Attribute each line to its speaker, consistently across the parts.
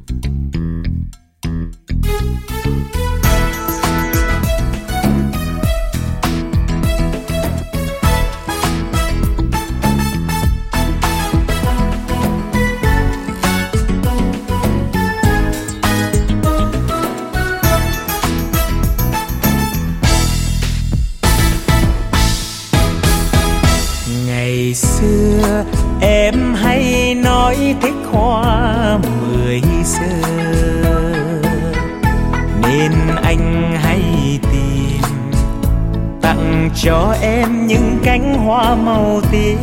Speaker 1: Ngày xưa em hay nói thích hoa 10 giờ, nên anh hay tìm tặng cho em những cánh hoa màu tím.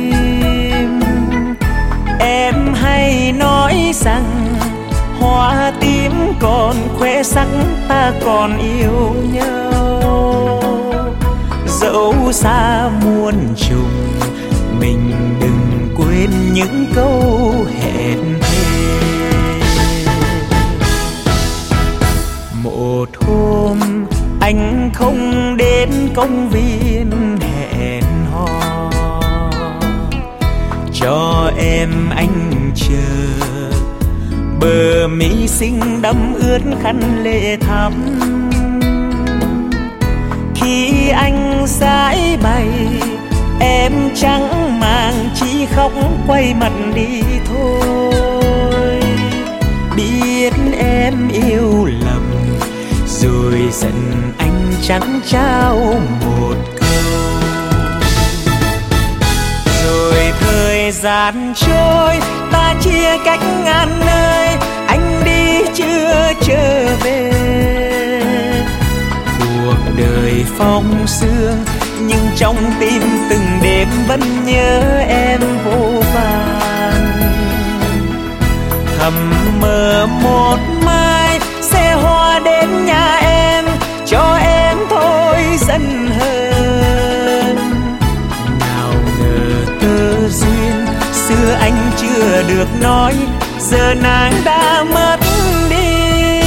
Speaker 1: Em hay nói rằng hoa tím còn khoe sắc, ta còn yêu nhau. Dẫu xa muôn trùng, mình đừng quên những câu hẹn thề. Một hôm anh không đến công viên hẹn hò, cho em anh chờ, bờ mi xinh đẫm ướt khăn lệ thắm. Khi anh giải bày, em chẳng màng chỉ khóc quay mặt đi thôi. Biết em yêu lầm, rồi giận anh chẳng trao một câu. Rồi thời gian trôi, ta chia cách ngàn nơi, anh đi chưa trở về. Cuộc đời phong sương, nhưng trong tim từng đêm vẫn nhớ em vô vàn. Thầm mơ một mai xe hoa đến nhà em, cho em thôi dần hơn. Nào ngờ tơ duyên xưa anh chưa được nói, giờ nàng đã mất đi.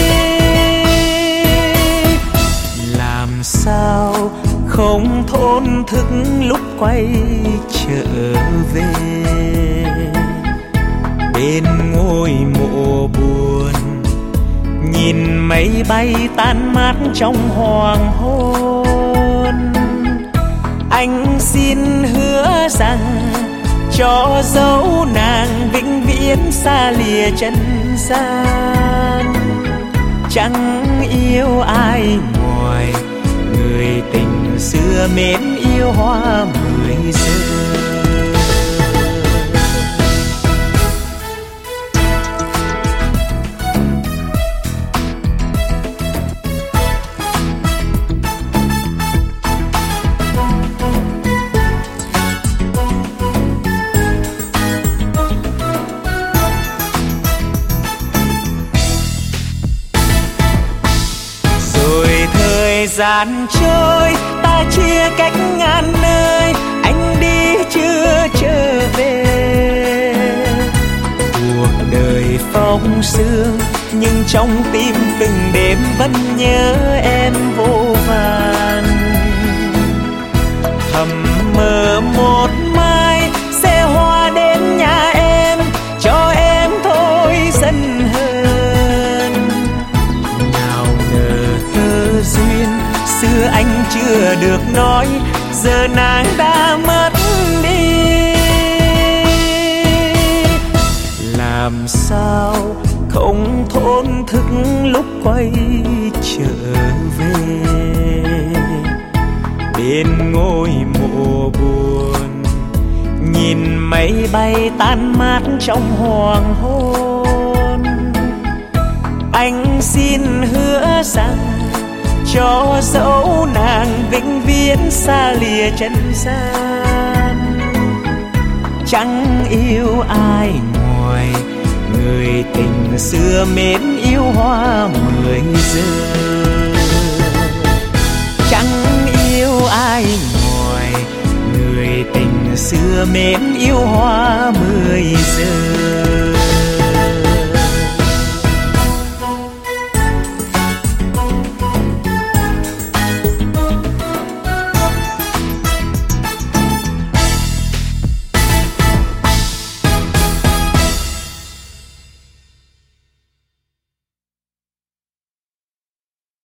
Speaker 1: Làm sao không thổn thức lúc quay trở về, bên ngôi mộ buồn nhìn mây bay tan mát trong hoàng hôn. Anh xin hứa rằng cho dấu nàng vĩnh viễn xa lìa trần gian, chẳng yêu ai ngoài người tình xưa mến yêu hoa 10 giờ. Thời gian trôi, ta chia cách ngàn nơi, anh đi chưa trở về. Cuộc đời phong sương, nhưng trong tim từng đêm vẫn nhớ em vô vàn. Thầm mơ một mai xe hoa đến nhà em, cho em thôi dần hơn. Nào ngờ tơ duyên xưa anh chưa được nói, giờ nàng đã mất đi. Làm sao không thổn thức lúc quay trở về, bên ngôi mộ buồn nhìn mây bay tan mát trong hoàng hôn. Anh xin hứa rằng cho dẫu nàng vĩnh viễn xa lìa trần gian, chẳng yêu ai ngoài người tình xưa mến yêu hoa 10 giờ. Chẳng yêu ai ngoài người tình xưa mến yêu hoa 10 giờ.